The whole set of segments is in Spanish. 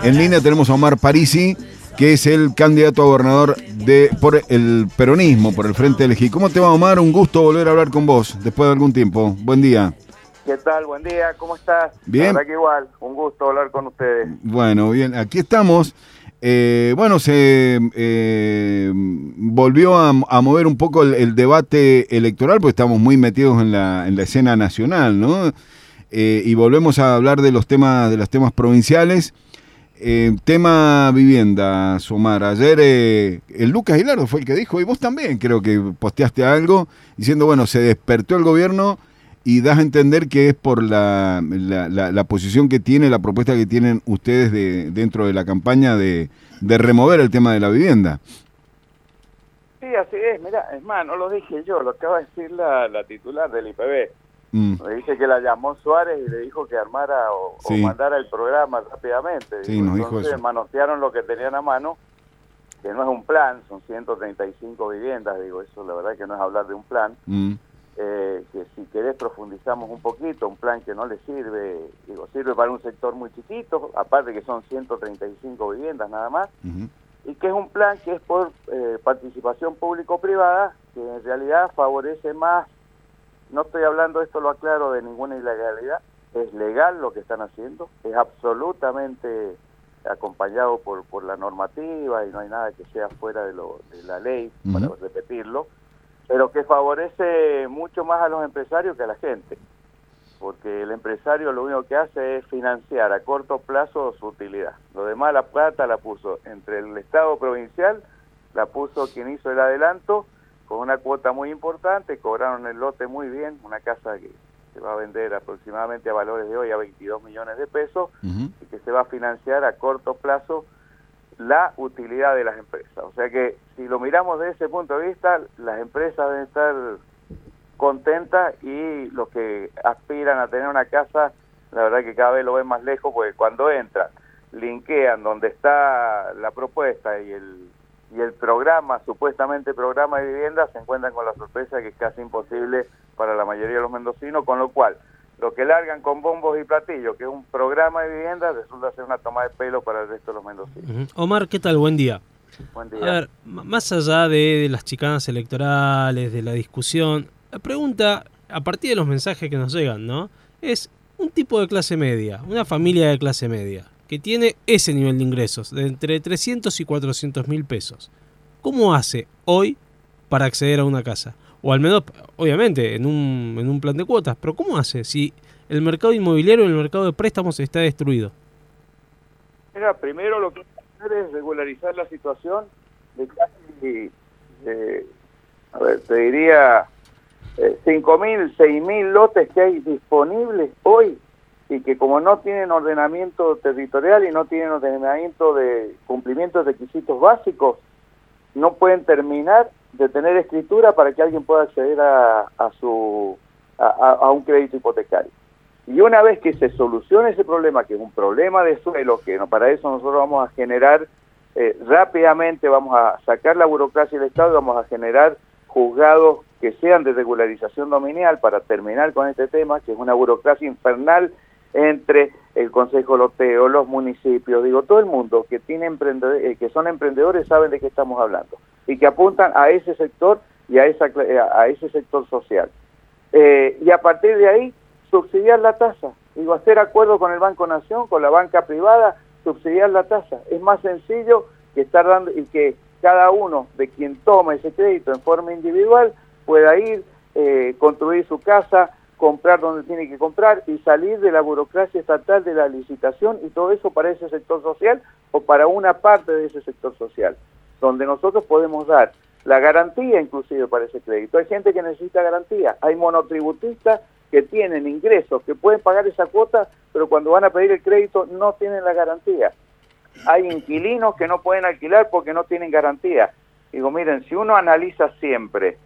En línea tenemos a Omar Parisi, que es el candidato a gobernador por el peronismo, por el Frente Elegí. ¿Cómo te va, Omar? Un gusto volver a hablar con vos después de algún tiempo. Buen día. ¿Qué tal? Buen día, ¿cómo estás? Bien. La verdad que igual, un gusto hablar con ustedes. Bueno, bien, aquí estamos. Bueno, se volvió a mover un poco el debate electoral, porque estamos muy metidos en la escena nacional, ¿no? Y volvemos a hablar de los temas provinciales. Tema vivienda, Omar. Ayer el Lucas Hilardo fue el que dijo, y vos también creo que posteaste algo, diciendo, bueno, se despertó el gobierno y das a entender que es por la posición que tiene, la propuesta que tienen ustedes dentro de la campaña de remover el tema de la vivienda. Sí, así es. Mira, es más, no lo dije yo, lo acaba de decir la titular del IPB. Me dice que la llamó Suárez y le dijo que armara o mandara el programa rápidamente. Sí, nos dijo entonces eso. manotearon lo que tenían a mano, que no es un plan, son 135 viviendas. Digo, eso la verdad que no es hablar de un plan. Que si querés profundizamos un poquito, un plan que no le sirve, digo, sirve para un sector muy chiquito, aparte que son 135 viviendas nada más, y que es un plan que es por participación público-privada, que en realidad favorece más. No estoy hablando, esto lo aclaro, de ninguna ilegalidad, es legal lo que están haciendo, es absolutamente acompañado por la normativa y no hay nada que sea fuera de la ley, para repetirlo, pero que favorece mucho más a los empresarios que a la gente, porque el empresario lo único que hace es financiar a corto plazo su utilidad. Lo demás, la plata la puso entre el Estado provincial, la puso quien hizo el adelanto, con una cuota muy importante, cobraron el lote muy bien, una casa que se va a vender aproximadamente a valores de hoy a 22 millones de pesos, y que se va a financiar a corto plazo la utilidad de las empresas. O sea que si lo miramos desde ese punto de vista, las empresas deben estar contentas y los que aspiran a tener una casa, la verdad que cada vez lo ven más lejos, porque cuando entran, linkean donde está la propuesta y el programa, supuestamente programa de vivienda, se encuentran con la sorpresa que es casi imposible para la mayoría de los mendocinos, con lo cual lo que largan con bombos y platillos, que es un programa de vivienda, resulta ser una toma de pelo para el resto de los mendocinos. Omar, ¿qué tal? Buen día. Buen día. A ver, más allá de las chicanas electorales, de la discusión, la pregunta, a partir de los mensajes que nos llegan, ¿no? Es un tipo de clase media, una familia de clase media, que tiene ese nivel de ingresos, de entre 300 y 400 mil pesos. ¿Cómo hace hoy para acceder a una casa? O al menos, obviamente, en un plan de cuotas, pero ¿cómo hace si el mercado inmobiliario y el mercado de préstamos está destruido? Mira, primero lo que hay que hacer es regularizar la situación de casi, a ver, te diría 5.000, 6.000 lotes que hay disponibles hoy y que como no tienen ordenamiento territorial y no tienen ordenamiento de cumplimiento de requisitos básicos, no pueden terminar de tener escritura para que alguien pueda acceder a un crédito hipotecario. Y una vez que se solucione ese problema, que es un problema de suelo, que no, para eso nosotros vamos a generar rápidamente, vamos a sacar la burocracia del Estado y vamos a generar juzgados que sean de regularización dominial para terminar con este tema, que es una burocracia infernal entre el Consejo Loteo, los municipios, digo, todo el mundo que tiene que son emprendedores saben de qué estamos hablando y que apuntan a ese sector y a ese sector social. Y a partir de ahí, subsidiar la tasa, digo, hacer acuerdo con el Banco Nación, con la banca privada, subsidiar la tasa. Es más sencillo que estar dando y que cada uno de quien toma ese crédito en forma individual pueda ir, construir su casa, comprar donde tiene que comprar y salir de la burocracia estatal de la licitación y todo eso para ese sector social o para una parte de ese sector social, donde nosotros podemos dar la garantía inclusive para ese crédito. Hay gente que necesita garantía, hay monotributistas que tienen ingresos, que pueden pagar esa cuota, pero cuando van a pedir el crédito no tienen la garantía. Hay inquilinos que no pueden alquilar porque no tienen garantía. Digo, miren, si uno analiza siempre,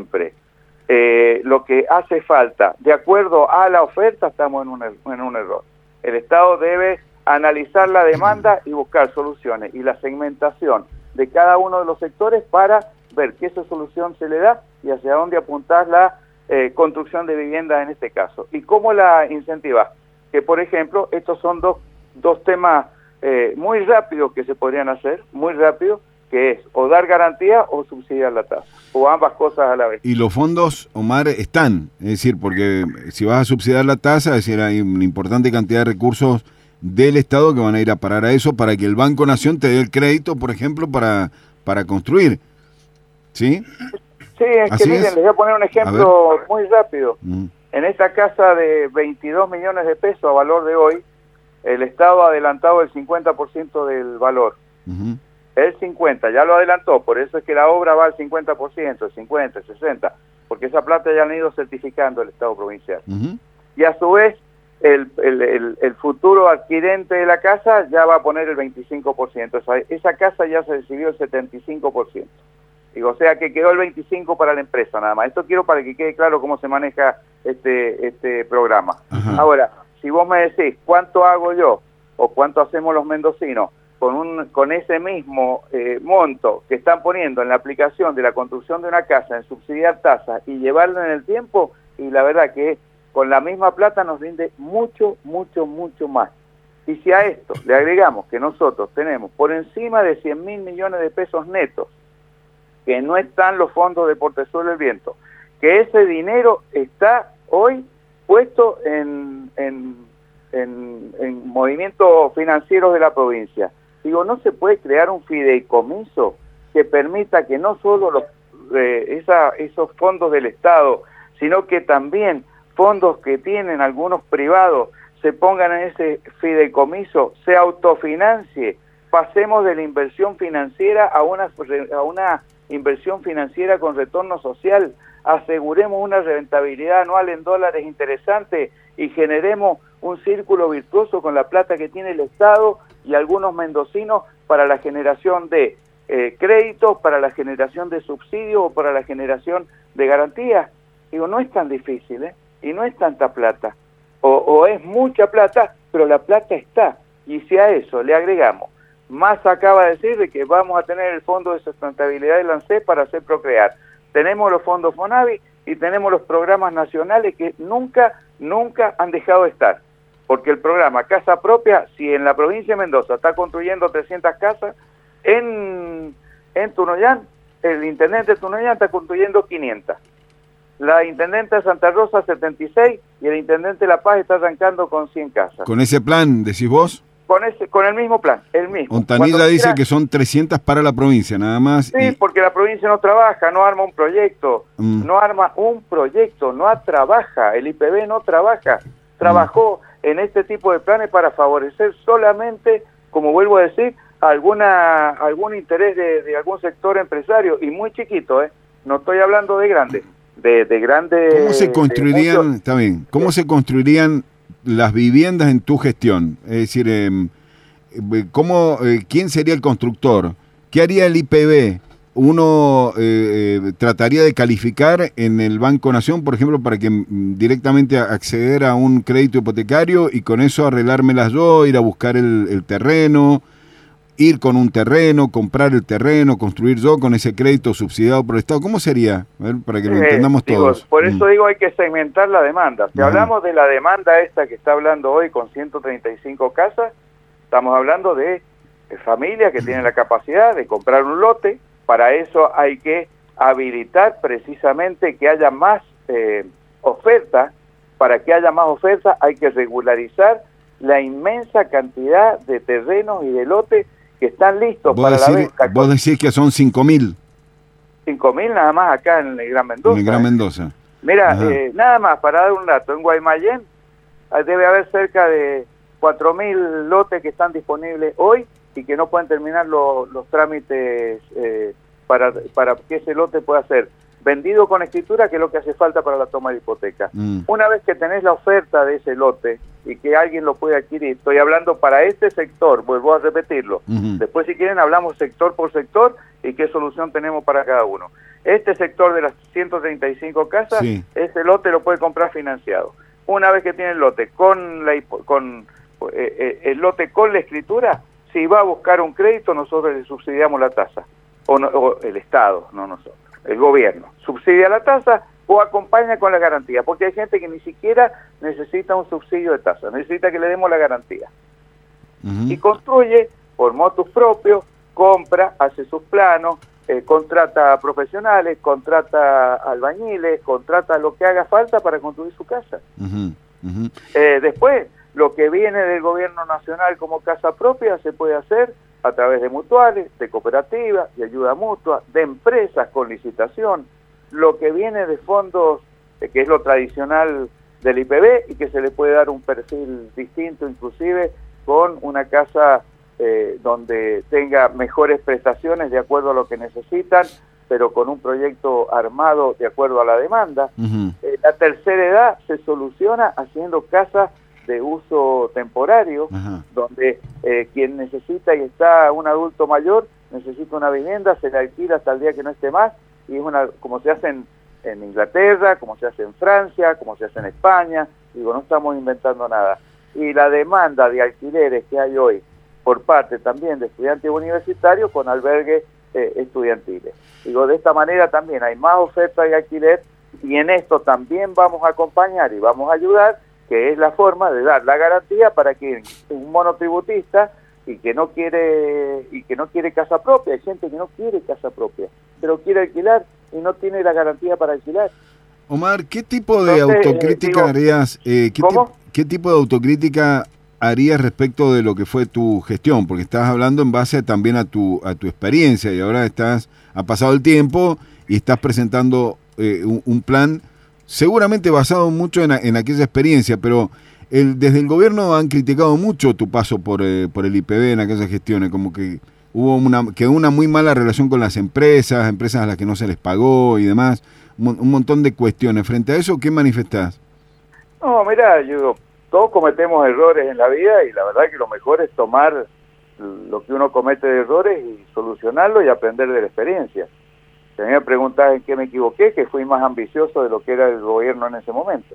lo que hace falta, de acuerdo a la oferta, estamos en un error. El Estado debe analizar la demanda y buscar soluciones y la segmentación de cada uno de los sectores para ver qué solución se le da y hacia dónde apuntar la construcción de viviendas en este caso. ¿Y cómo la incentiva? Que, por ejemplo, estos son dos temas muy rápidos que se podrían hacer, muy rápido, que es o dar garantía o subsidiar la tasa, o ambas cosas a la vez. Y los fondos, Omar, están, es decir, porque si vas a subsidiar la tasa, es decir, hay una importante cantidad de recursos del Estado que van a ir a parar a eso para que el Banco Nación te dé el crédito, por ejemplo, para construir, ¿sí? Sí, es que miren, les voy a poner un ejemplo muy rápido. En esta casa de 22 millones de pesos a valor de hoy, el Estado ha adelantado el 50% del valor. El 50, ya lo adelantó, por eso es que la obra va al 50%, el 50, el 60, porque esa plata ya han ido certificando el Estado provincial. Y a su vez, el futuro adquirente de la casa ya va a poner el 25%. Esa casa ya se recibió el 75%. Digo, o sea que quedó el 25% para la empresa nada más. Esto quiero para que quede claro cómo se maneja este programa. Ahora, si vos me decís cuánto hago yo o cuánto hacemos los mendocinos con ese mismo monto que están poniendo en la aplicación de la construcción de una casa en subsidiar tasas y llevarlo en el tiempo, y la verdad que con la misma plata nos rinde mucho, mucho, mucho más. Y si a esto le agregamos que nosotros tenemos por encima de 100.000 millones de pesos netos, que no están los fondos de Portezuelo del Viento, que ese dinero está hoy puesto en movimientos financieros de la provincia. Digo, no se puede crear un fideicomiso que permita que no solo esos fondos del Estado, sino que también fondos que tienen algunos privados se pongan en ese fideicomiso, se autofinancie, pasemos de la inversión financiera a una inversión financiera con retorno social, aseguremos una rentabilidad anual en dólares interesante y generemos un círculo virtuoso con la plata que tiene el Estado y algunos mendocinos para la generación de créditos, para la generación de subsidios o para la generación de garantías. Digo, no es tan difícil, y no es tanta plata, o es mucha plata, pero la plata está, y si a eso le agregamos, más acaba de decir de que vamos a tener el Fondo de Sustentabilidad del ANSES para hacer procrear, tenemos los fondos FONAVI y tenemos los programas nacionales que nunca han dejado de estar, porque el programa Casa Propia, si en la provincia de Mendoza está construyendo 300 casas, en Tunuyán, el intendente de Tunuyán está construyendo 500. La intendente de Santa Rosa 76 y el intendente de La Paz está arrancando con 100 casas. ¿Con ese plan, decís vos? Con el mismo plan, el mismo. Ontanilla dice que son 300 para la provincia, nada más. Sí, porque la provincia no trabaja, no arma un proyecto, no trabaja, el IPB no trabaja. Trabajó en este tipo de planes para favorecer solamente, como vuelvo a decir, algún interés de algún sector empresario, y muy chiquito, no estoy hablando de grande. De grande. ¿Cómo se construirían, está bien, cómo se construirían las viviendas en tu gestión? Es decir, ¿quién sería el constructor? ¿Qué haría el IPB? ¿Uno trataría de calificar en el Banco Nación, por ejemplo, para que directamente acceder a un crédito hipotecario y con eso arreglármelas yo, ir a buscar el terreno, ir con un terreno, comprar el terreno, construir yo con ese crédito subsidiado por el Estado? ¿Cómo sería? A ver, para que lo entendamos todos. Por eso digo, hay que segmentar la demanda. Si hablamos de la demanda esta que está hablando hoy con 135 casas, estamos hablando de familias que tienen la capacidad de comprar un lote. Para eso hay que habilitar precisamente que haya más oferta. Para que haya más oferta hay que regularizar la inmensa cantidad de terrenos y de lotes que están listos para la venta. Vos decís que son 5.000. 5.000 nada más acá en el Gran Mendoza. En el Gran Mendoza. Mira, nada más, para dar un dato, en Guaymallén debe haber cerca de 4.000 lotes que están disponibles hoy y que no pueden terminar los trámites para que ese lote pueda ser vendido con escritura, que es lo que hace falta para la toma de hipoteca. Una vez que tenés la oferta de ese lote y que alguien lo puede adquirir, estoy hablando para este sector, vuelvo a repetirlo, después si quieren hablamos sector por sector y qué solución tenemos para cada uno. Este sector de las 135 casas, ese lote lo puede comprar financiado. Una vez que tiene el lote el lote con la escritura, si va a buscar un crédito, nosotros le subsidiamos la tasa, o el Estado, no nosotros. El gobierno subsidia la tasa o acompaña con la garantía, porque hay gente que ni siquiera necesita un subsidio de tasa, necesita que le demos la garantía. y construye por motus propios, compra, hace sus planos, contrata a profesionales, contrata albañiles, contrata lo que haga falta para construir su casa. Después, lo que viene del gobierno nacional como casa propia se puede hacer a través de mutuales, de cooperativas, de ayuda mutua, de empresas con licitación, lo que viene de fondos, que es lo tradicional del IPB y que se le puede dar un perfil distinto, inclusive con una casa donde tenga mejores prestaciones de acuerdo a lo que necesitan, pero con un proyecto armado de acuerdo a la demanda. La tercera edad se soluciona haciendo casas de uso temporario, donde quien necesita y está un adulto mayor, necesita una vivienda, se le alquila hasta el día que no esté más, y es como se hace en Inglaterra, como se hace en Francia, como se hace en España, digo, no estamos inventando nada. Y la demanda de alquileres que hay hoy por parte también de estudiantes universitarios con albergues estudiantiles. Digo, de esta manera también hay más oferta de alquiler, y en esto también vamos a acompañar y vamos a ayudar, que es la forma de dar la garantía para que un monotributista y que no quiere casa propia, hay gente que no quiere casa propia, pero quiere alquilar y no tiene la garantía para alquilar. Omar, ¿qué tipo de autocrítica harías? ¿Qué tipo de autocrítica harías respecto de lo que fue tu gestión? Porque estás hablando en base también a tu experiencia, y ahora ha pasado el tiempo y estás presentando un plan seguramente basado mucho en aquella experiencia, pero desde el gobierno han criticado mucho tu paso por el IPB en aquellas gestiones, como que quedó una muy mala relación con las empresas a las que no se les pagó y demás, un montón de cuestiones. Frente a eso, ¿qué manifestás? No, mirá, todos cometemos errores en la vida, y la verdad que lo mejor es tomar lo que uno comete de errores y solucionarlo y aprender de la experiencia. Si a mí me preguntás en qué me equivoqué, que fui más ambicioso de lo que era el gobierno en ese momento.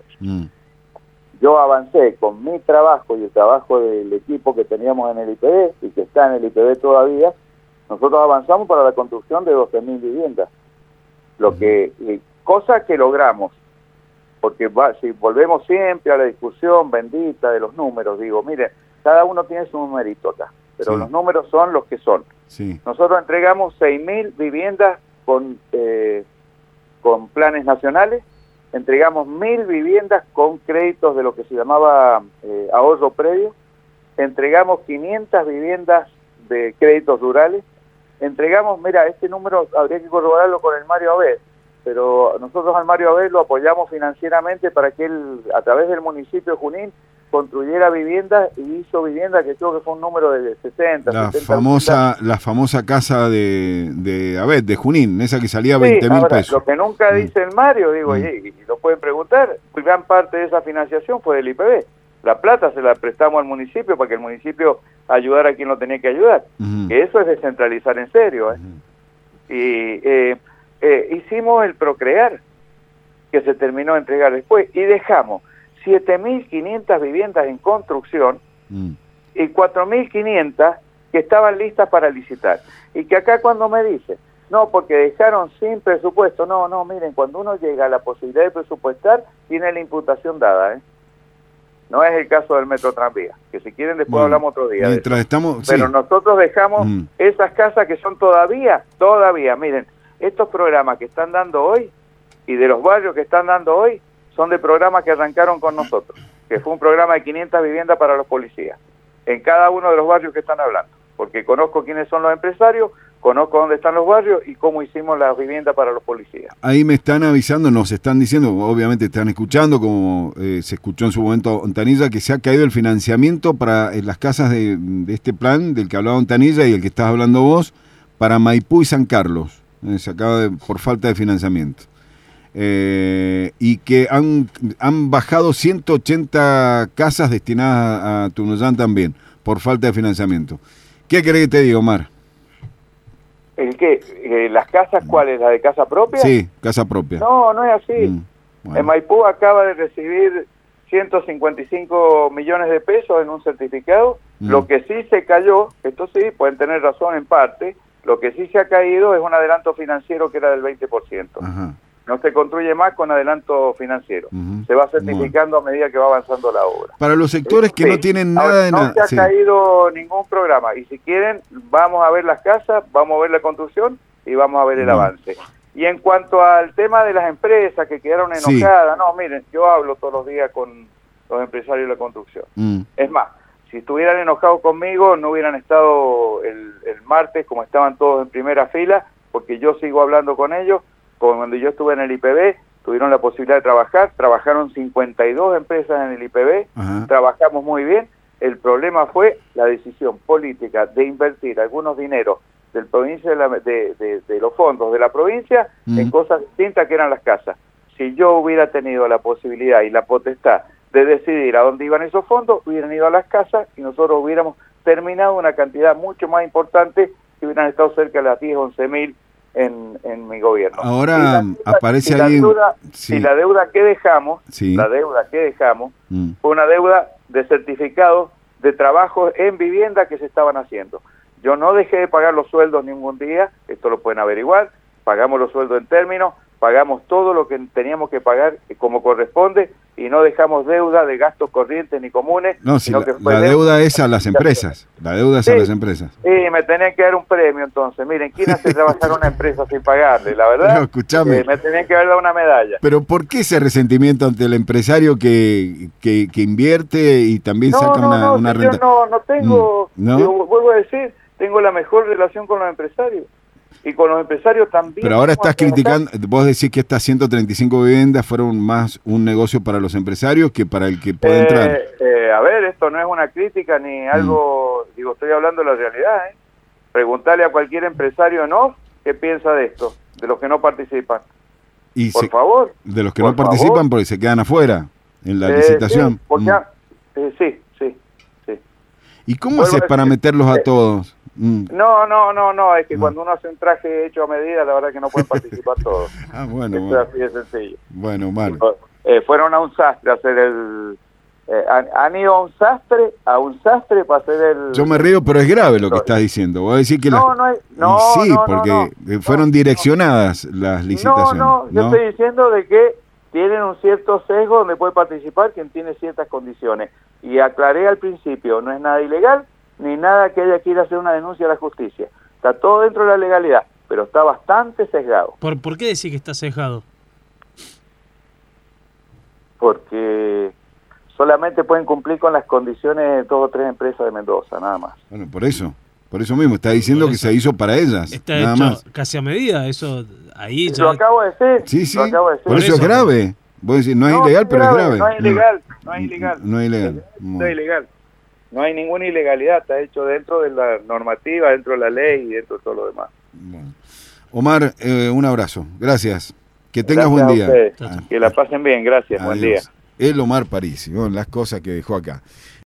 Yo avancé con mi trabajo y el trabajo del equipo que teníamos en el IPB y que está en el IPB todavía. Nosotros avanzamos para la construcción de 12.000 viviendas, cosa que logramos, porque si volvemos siempre a la discusión bendita de los números, digo, mire, cada uno tiene su numerito acá, pero los números son los que son. Nosotros entregamos 6.000 viviendas con planes nacionales, entregamos 1.000 viviendas con créditos de lo que se llamaba ahorro previo, entregamos 500 viviendas de créditos rurales, entregamos, mira, este número habría que corroborarlo con el Mario Abed, pero nosotros al Mario Abed lo apoyamos financieramente para que él, a través del municipio de Junín, construyera viviendas, y hizo viviendas que creo que fue un número de 60, la 70. La famosa casa de Abed, de Junín, esa que salía 20.000 pesos. Lo que nunca dice el Mario, digo, y lo pueden preguntar, gran parte de esa financiación fue del IPB. La plata se la prestamos al municipio para que el municipio ayudara a quien lo tenía que ayudar. Que eso es descentralizar en serio. Y hicimos el Procrear, que se terminó de entregar después, y dejamos 7.500 viviendas en construcción y 4.500 que estaban listas para licitar. Y que acá cuando me dicen, no, porque dejaron sin presupuesto, no, miren, cuando uno llega a la posibilidad de presupuestar, tiene la imputación dada, No es el caso del Metro Tranvía, que si quieren después hablamos otro día. Mientras estamos, pero nosotros dejamos esas casas que son todavía, miren, estos programas que están dando hoy y de los barrios que están dando hoy, son de programas que arrancaron con nosotros, que fue un programa de 500 viviendas para los policías, en cada uno de los barrios que están hablando, porque conozco quiénes son los empresarios, conozco dónde están los barrios y cómo hicimos las viviendas para los policías. Ahí me están avisando, nos están diciendo, obviamente están escuchando, como se escuchó en su momento Ontanilla, que se ha caído el financiamiento para las casas de este plan del que hablaba Ontanilla y el que estás hablando vos, para Maipú y San Carlos, se acaba por falta de financiamiento. Y que han bajado 180 casas destinadas a Tunuyán también, por falta de financiamiento. ¿Qué querés que te diga, Omar? ¿El qué? ¿Las casas cuáles? ¿La de casa propia? Sí, casa propia. No es así. Bueno. En Maipú acaba de recibir 155 millones de pesos en un certificado. Lo que sí se cayó, esto sí, pueden tener razón en parte, lo que sí se ha caído es un adelanto financiero que era del 20%. No se construye más con adelanto financiero. Se va certificando a medida que va avanzando la obra. Para los sectores que no tienen nada ahora, de no nada. No se ha caído ningún programa. Y si quieren, vamos a ver las casas, vamos a ver la construcción y vamos a ver el avance. Y en cuanto al tema de las empresas que quedaron enojadas, no, miren, yo hablo todos los días con los empresarios de la construcción. Es más, si estuvieran enojados conmigo, no hubieran estado el martes como estaban todos en primera fila, porque yo sigo hablando con ellos. Cuando yo estuve en el IPB, tuvieron la posibilidad de trabajar, trabajaron 52 empresas en el IPB, trabajamos muy bien. El problema fue la decisión política de invertir algunos dineros del provincia de los fondos de la provincia en cosas distintas que eran las casas. Si yo hubiera tenido la posibilidad y la potestad de decidir a dónde iban esos fondos, hubieran ido a las casas y nosotros hubiéramos terminado una cantidad mucho más importante que hubieran estado cerca de las 10, 11 mil en mi gobierno. Ahora aparece ahí sí. La deuda que dejamos, fue una deuda de certificados de trabajo en vivienda que se estaban haciendo. Yo no dejé de pagar los sueldos ningún día, esto lo pueden averiguar, pagamos los sueldos en términos, pagamos todo lo que teníamos que pagar como corresponde y no dejamos deuda de gastos corrientes ni comunes. No, si la deuda es a las empresas, la deuda es a las empresas. Sí, me tenían que dar un premio entonces. Miren, ¿quién hace trabajar a una empresa sin pagarle? La verdad, no, escuchame, me tenían que haber dado una medalla. Pero ¿por qué ese resentimiento ante el empresario que invierte y también saca una renta? Yo no tengo, yo vuelvo a decir, tengo la mejor relación con los empresarios. Y con los empresarios también. Pero ahora estás criticando, vos decís que estas 135 viviendas fueron más un negocio para los empresarios que para el que puede entrar. A ver, esto no es una crítica ni algo, digo, estoy hablando de la realidad. Preguntarle a cualquier empresario qué piensa de esto, de los que no participan. Por favor. De los que no participan porque se quedan afuera en la licitación. Sí. ¿Y cómo haces para meterlos a todos? No, es que cuando uno hace un traje hecho a medida, la verdad que no pueden participar todos. Bueno. Esto es así de sencillo. Bueno, Omar. Fueron a un sastre a hacer han ido a un sastre para hacer el... Yo me río, pero es grave lo que estás diciendo. Voy a decir que fueron direccionadas las licitaciones. No, yo estoy diciendo de que tienen un cierto sesgo donde puede participar quien tiene ciertas condiciones. Y aclaré al principio, no es nada ilegal, ni nada que haya que ir a hacer una denuncia a la justicia. Está todo dentro de la legalidad, pero está bastante sesgado. ¿Por qué decís que está sesgado? Porque solamente pueden cumplir con las condiciones de 2 o 3 empresas de Mendoza, nada más. Bueno, por eso mismo, está diciendo que se hizo para ellas. Está nada hecho más. Casi a medida, eso ahí ya... Lo acabo de decir. Sí, lo acabo de decir. Por eso es grave. Vos decís, no es ilegal, pero es grave. No es ilegal. No es ilegal. No es ilegal. No hay ninguna ilegalidad, está hecho dentro de la normativa, dentro de la ley y dentro de todo lo demás. Bueno. Omar, un abrazo. Gracias. Que tengas buen día. Que la pasen bien, gracias. Adiós. Buen día. El Omar Parisi, las cosas que dejó acá.